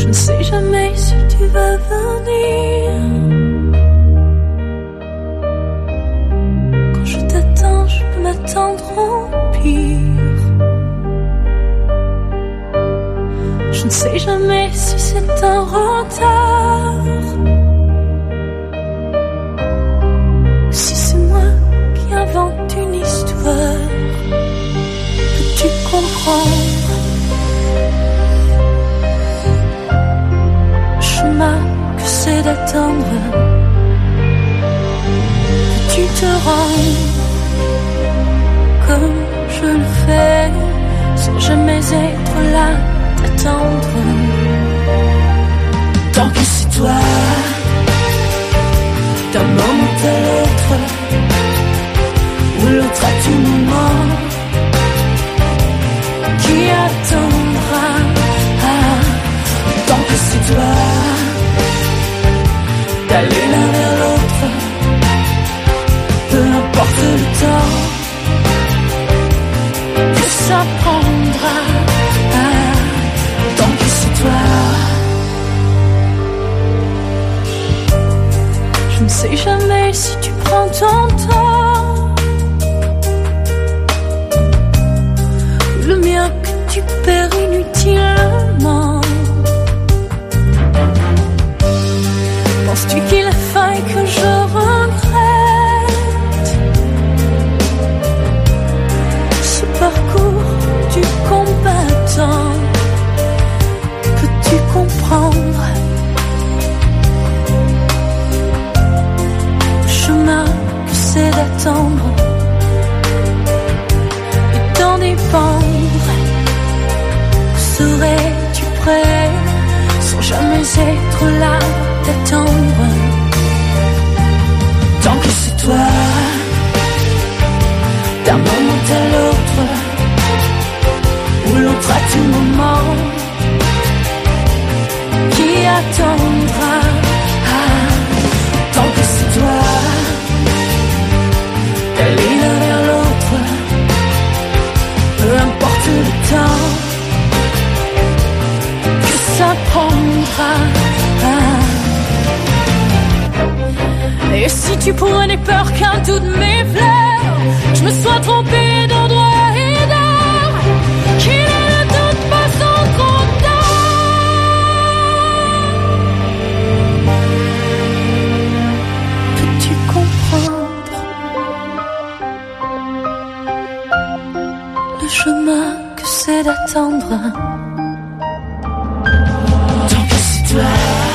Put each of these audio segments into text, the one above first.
Je ne sais jamais si tu vas venir. Quand je t'attends, je peux m'attendre au pire. Je ne sais jamais si c'est un retard, ou si c'est moi qui invente une histoire. Peux-tu comprendre le chemin que c'est d'attendre? Peux-tu te rendre comme je le fais, sans jamais être là t'attendre? Tant que c'est toi, d'un moment à l'autre, ou l'autre à tout moment, qui attendra? Tant que c'est toi, d'aller l'un vers l'autre, peu importe le temps que ça prendra. Tant que c'est toi, je ne sais jamais si tu prends ton temps, le mien que tu perds inutilement. Penses-tu qu'il faille que je regrette ce parcours du combattant? Peux-tu comprendre le chemin que c'est d'attendre et d'en dépendre? Serais-tu prêt sans jamais être là d'attendre? Tant que c'est toi, d'un moment à l'autre, ou l'autre à tout moment, qui attendra? Tant que c'est toi, d'aller l'un vers l'autre, peu importe le temps que ça prendra. Et si tu prenais peur qu'un doute m'effleure, je me sois trompée d'endroit et d'heure, qu'il ne doute pas sans trop tard. Peux-tu comprendre le chemin que c'est d'attendre? Tant que c'est toi,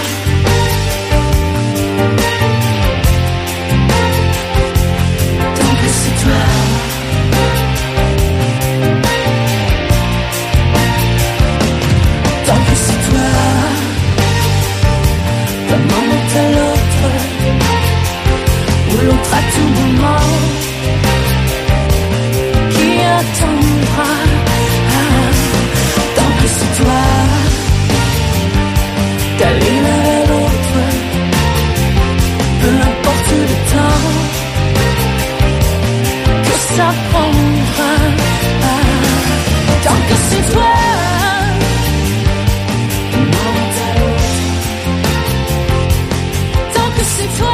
à tout moment, qui attendra? Tant que c'est toi, d'aller l'un vers l'autre, peu importe le temps que ça prendra. Tant que c'est toi, d'un moment à l'autre, tant que c'est toi.